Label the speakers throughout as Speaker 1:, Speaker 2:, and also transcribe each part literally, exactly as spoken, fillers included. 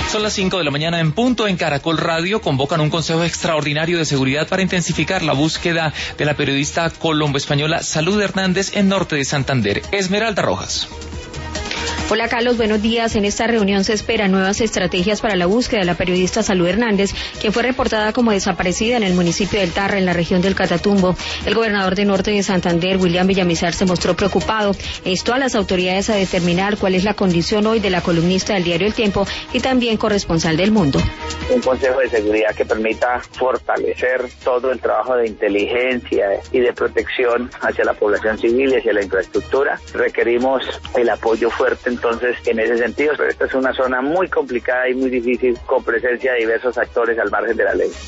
Speaker 1: Son las cinco de la mañana en punto. En Caracol Radio convocan un consejo extraordinario de seguridad para intensificar la búsqueda de la periodista colombo-española Salud Hernández en Norte de Santander. Esmeralda Rojas.
Speaker 2: Hola Carlos, buenos días. En esta reunión se esperan nuevas estrategias para la búsqueda de la periodista Salud Hernández, quien fue reportada como desaparecida en el municipio del Tarra, en la región del Catatumbo. El gobernador de Norte de Santander, William Villamizar, se mostró preocupado e instó a las autoridades a determinar cuál es la condición hoy de la columnista del diario El Tiempo y también corresponsal del Mundo.
Speaker 3: Un consejo de seguridad que permita fortalecer todo el trabajo de inteligencia y de protección hacia la población civil y hacia la infraestructura. Requerimos el apoyo fuerte entonces en ese sentido, pero esta es una zona muy complicada y muy difícil con presencia de diversos actores al margen de la ley.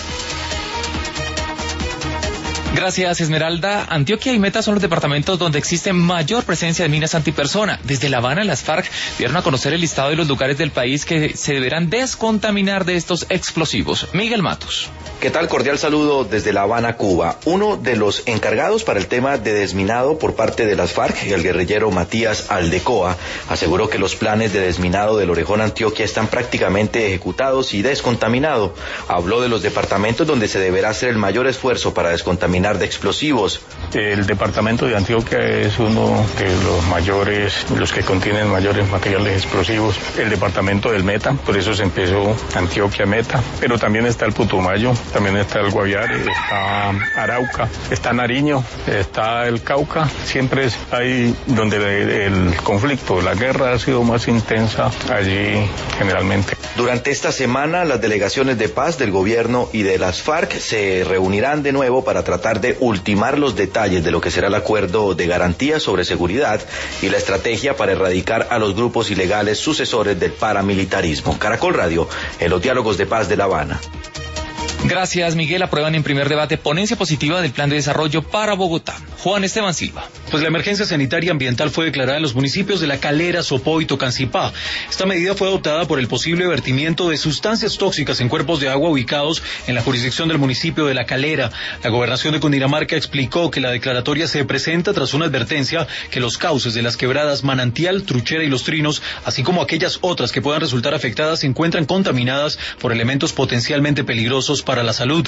Speaker 1: Gracias, Esmeralda. Antioquia y Meta son los departamentos donde existe mayor presencia de minas antipersona. Desde La Habana, las FARC dieron a conocer el listado de los lugares del país que se deberán descontaminar de estos explosivos. Miguel Matos.
Speaker 4: ¿Qué tal? Cordial saludo desde La Habana, Cuba. Uno de los encargados para el tema de desminado por parte de las FARC, el guerrillero Matías Aldecoa, aseguró que los planes de desminado del Orejón, Antioquia, están prácticamente ejecutados y descontaminado. Habló de los departamentos donde se deberá hacer el mayor esfuerzo para descontaminar de explosivos.
Speaker 5: El departamento de Antioquia es uno de los mayores, los que contienen mayores materiales explosivos. El departamento del Meta, por eso se empezó Antioquia Meta, pero también está el Putumayo, también está el Guaviare, está Arauca, está Nariño, está el Cauca. Siempre es ahí donde el conflicto, la guerra ha sido más intensa, allí generalmente.
Speaker 4: Durante esta semana, las delegaciones de paz del gobierno y de las FARC se reunirán de nuevo para tratar de ultimar los detalles de lo que será el acuerdo de garantía sobre seguridad y la estrategia para erradicar a los grupos ilegales sucesores del paramilitarismo. Caracol Radio, en los diálogos de paz de La Habana.
Speaker 1: Gracias, Miguel. Aprueban en primer debate ponencia positiva del plan de desarrollo para Bogotá. Juan Esteban Silva.
Speaker 6: Pues la emergencia sanitaria ambiental fue declarada en los municipios de La Calera, Sopó y Tocancipá. Esta medida fue adoptada por el posible vertimiento de sustancias tóxicas en cuerpos de agua ubicados en la jurisdicción del municipio de La Calera. La gobernación de Cundinamarca explicó que la declaratoria se presenta tras una advertencia que los cauces de las quebradas Manantial, Truchera y Los Trinos, así como aquellas otras que puedan resultar afectadas, se encuentran contaminadas por elementos potencialmente peligrosos para la salud.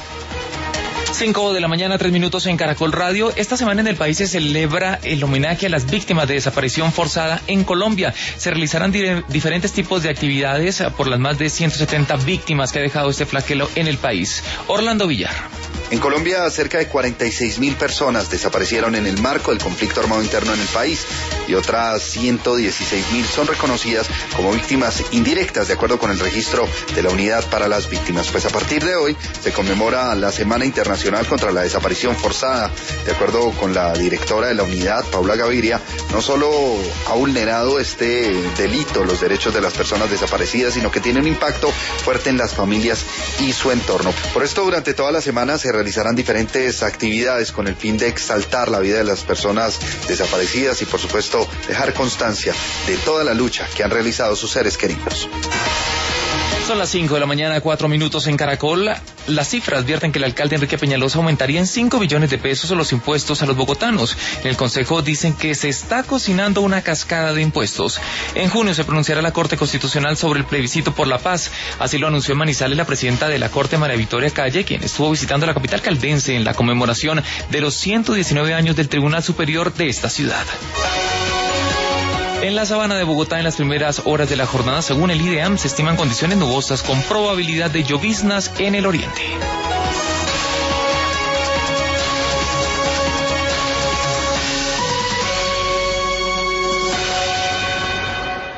Speaker 1: Cinco de la mañana, tres minutos en Caracol Radio. Esta semana en el país se celebra el homenaje a las víctimas de desaparición forzada en Colombia. Se realizarán di- diferentes tipos de actividades por las más de ciento setenta víctimas que ha dejado este flagelo en el país. Orlando Villar.
Speaker 7: En Colombia, cerca de cuarenta y seis mil personas desaparecieron en el marco del conflicto armado interno en el país y otras ciento dieciséis mil son reconocidas como víctimas indirectas, de acuerdo con el registro de la Unidad para las Víctimas. Pues a partir de hoy se conmemora la Semana Internacional contra la Desaparición Forzada. De acuerdo con la directora de la Unidad, Paula Gaviria, no solo ha vulnerado este delito los derechos de las personas desaparecidas, sino que tiene un impacto fuerte en las familias y su entorno. Por esto, durante toda la semana se realizarán diferentes actividades con el fin de exaltar la vida de las personas desaparecidas y, por supuesto, dejar constancia de toda la lucha que han realizado sus seres queridos.
Speaker 1: Son las cinco de la mañana, cuatro minutos en Caracol. Las cifras advierten que el alcalde Enrique Peñalosa aumentaría en cinco billones de pesos los impuestos a los bogotanos. En el Consejo dicen que se está cocinando una cascada de impuestos. En junio se pronunciará la Corte Constitucional sobre el plebiscito por la paz. Así lo anunció en Manizales la presidenta de la Corte, María Victoria Calle, quien estuvo visitando la capital caldense en la conmemoración de los ciento diecinueve años del Tribunal Superior de esta ciudad. En la sabana de Bogotá, en las primeras horas de la jornada, según el IDEAM, se estiman condiciones nubosas con probabilidad de lloviznas en el oriente.